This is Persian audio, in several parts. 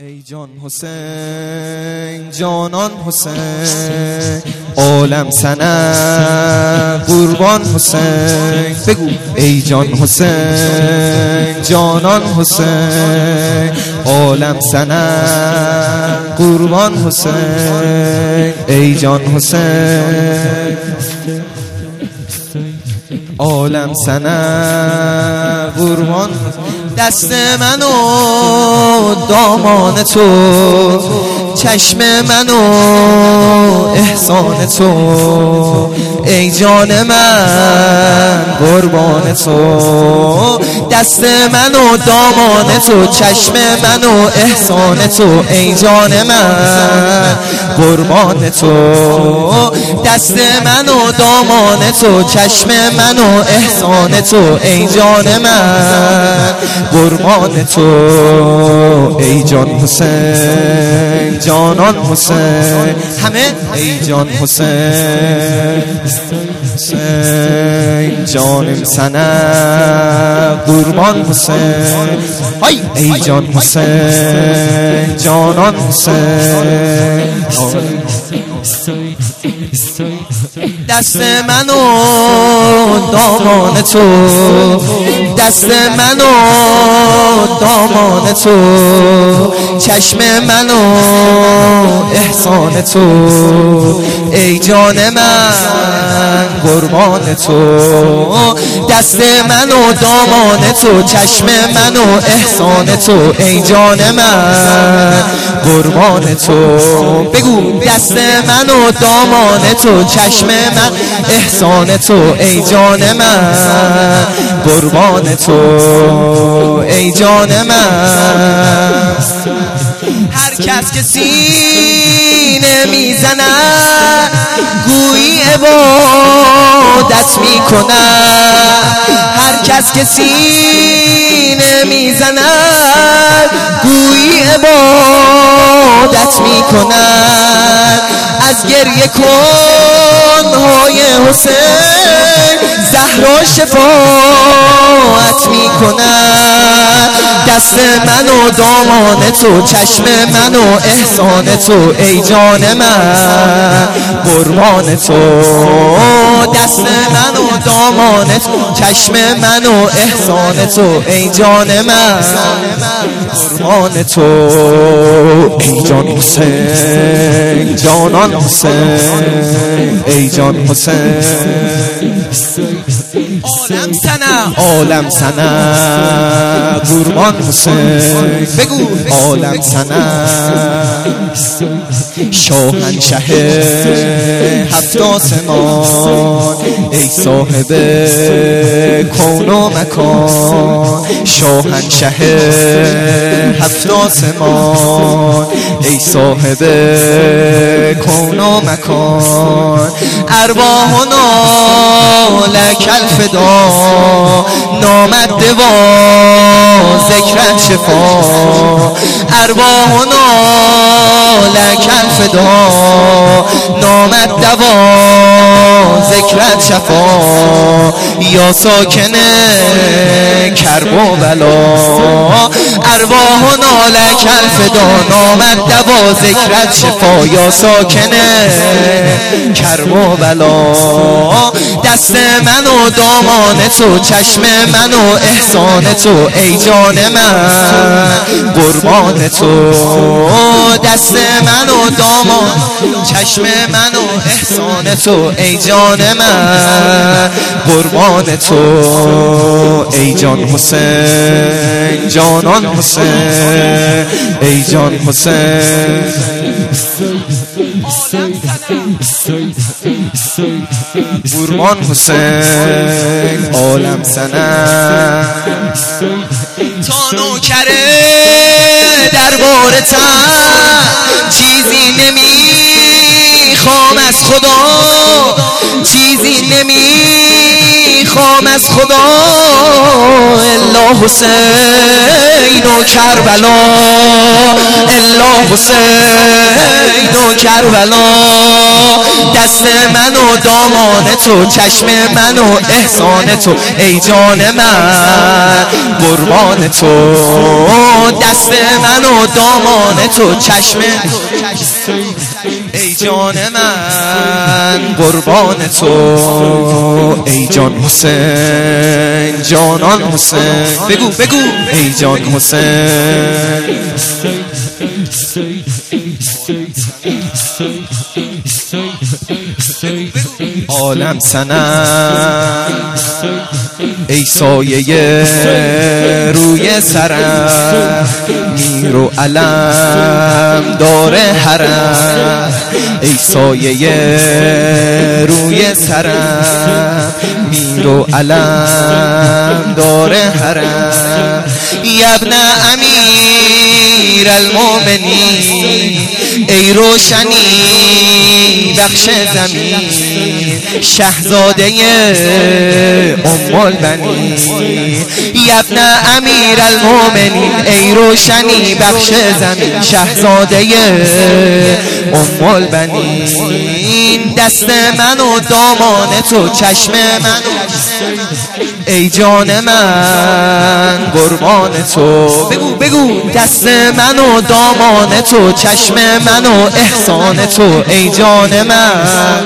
ای جان حسین جانان حسین عالم سنه قربان حسین بگو ای جان حسین جانان حسین عالم سنه قربان حسین ای جان حسین عالم سنه قربان دست من و دامان تو چشم من و احسان تو ای جان من قربان تو دست من و دامان تو چشم من و احسان تو ای جان من قربان تو دست من و دامان تو چشم من و احسان تو ای جان من قربان تو ای جان حسین جانان حسین همه ای جان حسین حسین جانم سنه قربان حسین ای جان حسین جانان حسین دست من و دامان تو دست من و دامان تو چشم من و احسان تو ای جان من قربان تو دست من و دامان تو چشم من و احسان تو ای جان من قربان تو بگو دست من و دامان تو چشم من احسان تو ای جان من قربان تو ای جان من هر کس که سینه میزنه گویی عبادت میکنه هر کس که سینه میزنه گویی عبادت میکنه از گریه کنهای حسین زهرا شفاعت میکنه دست من و دامان تو چشم من و احسان تو ای جان من قربان تو دست من و دامان تو چشم من و احسان تو ای جان من قربان تو ای جان حسین جانان حسین ای جان حسین عالم سنه قربان حسین بگو عالم سنه شاهنشه هفت آسمان ای صاحب کون و مکان شاهنشه هفت آسمان ای صاحب کون و مکان ارواحنا لک الفدا نامد دوا ذکرت شفا ارواحنا لک الفدا نامد دوا ذکرت شفا یا ساکن کرب و بلا ارواحنا لک الفدا نامد دوا ذکرت شفا یا ساکن کرب و بلا دست من و دامان تو چشم من و احسان تو ای جان من قربان تو دست من و دامان چشم من و احسان تو ای جان من قربان تو ای جان حسین جانان حسین ای جان حسین قربان حسین عالم سنه تا نوکره دربارتم چیزی نمیخوام از خدا چیزی نمیخوام از خدا الا حسین و کربلا، الا حسین و کربلا. دست من و دامان تو، چشم من و احسان تو، ای جان من قربان تو. دست من و دامان تو، چشم ای جان من قربان تو. ای جان حسین، جانان حسین، بگو بگو ای جان حسین. عالم سنم ای سایه روی سرم، میر و علم داره حرم. ای سایه روی سرم، میر و علم داره حرم. ابن امیر المؤمنین، ای روشنی بخش زمین، شهزاده ام البنین. ابن امیر المؤمنین، ای روشنی بخش زمین، شهزاده ام البنین. دست من و دامان تو، چشم من ای جان من قربان تو. بگو بگو دست من و دامان تو، چشم من و احسان تو، ای جان من.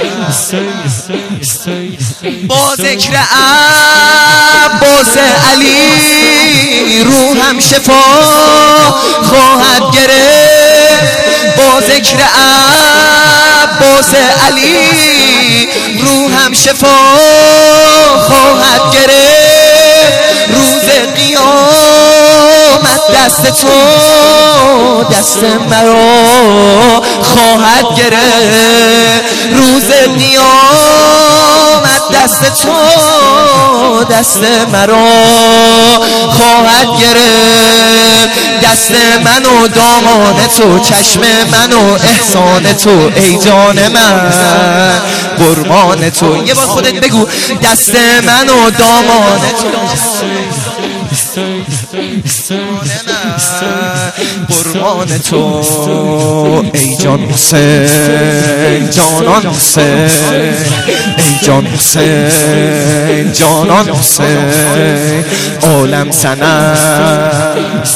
با ذکر عباس علی روحم شفا خواهد گرفت. با ذکر عباس علی روحم شفا خواهد گرفت. روز قیامت دست تو، دست مرا خواهد گرفت. روز قیامت دست تو، دست مرا خواهد گرفت. دست من و دامان تو، چشم من و احسان تو، ای جان من قربان تو. یه بار خودت بگو دست من و دامان تو، قربان تو. ای جان حسین، جانان حسین، ای جان حسین، جانان حسین. عالم سنم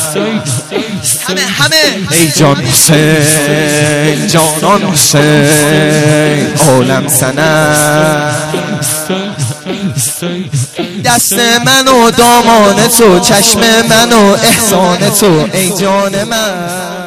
همه ای جان حسین، جانان حسین. عالم سنم دست من و دامان تو، چشم من و احسان تو، ای جان من.